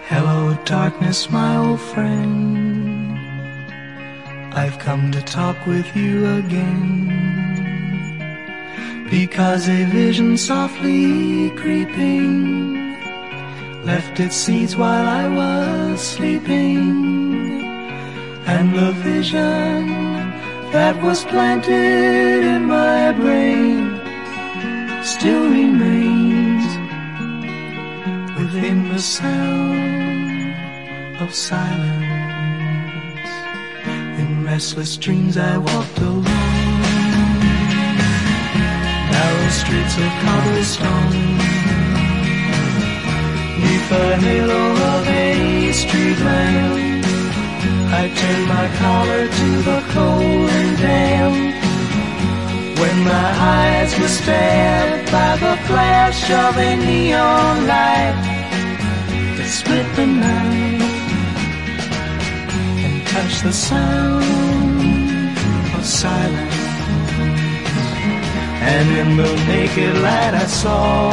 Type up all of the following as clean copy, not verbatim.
Hello, darkness, my old friend. I've come to talk with you again, because a vision softly creeping left its seeds while I was sleeping, and the vision that was planted in my brain still remains within the sound of silence. In restless dreams I walked alone narrow streets of cobblestone, neath the halo of a street lamp. I turned my collar to the cold and damp, when my eyes were stabbed by the flash of a neon light that split the night and touched the sound of silence. And in the naked light I saw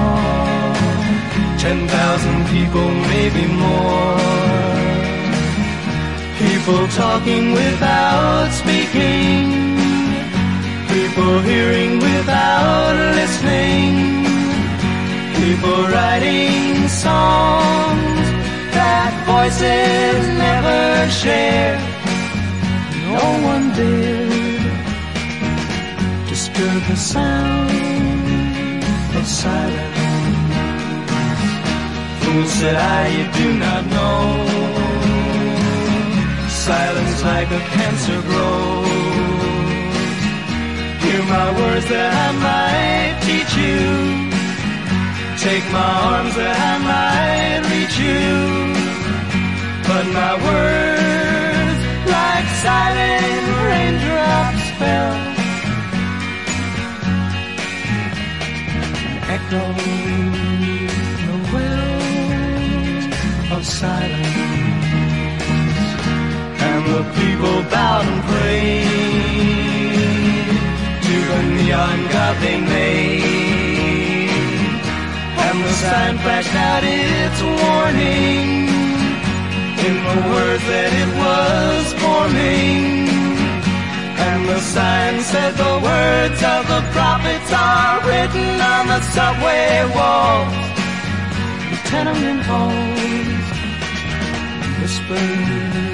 10,000 people, maybe more, people talking without speaking, people hearing without listening, people writing songs that voices never share. No one dared disturb the sound of silence. Fool, said I, you do not know, silence like a cancer grows. Hear my words that I might teach you, take my arms that I might reach you, but my words like silent raindrops fell and echoed the wells of silence. And the people bowed and prayed to the neon god they made, and the sign flashed out its warning in the words that it was forming. And the sign said the words of the prophets are written on the subway walls, the tenement halls, whispered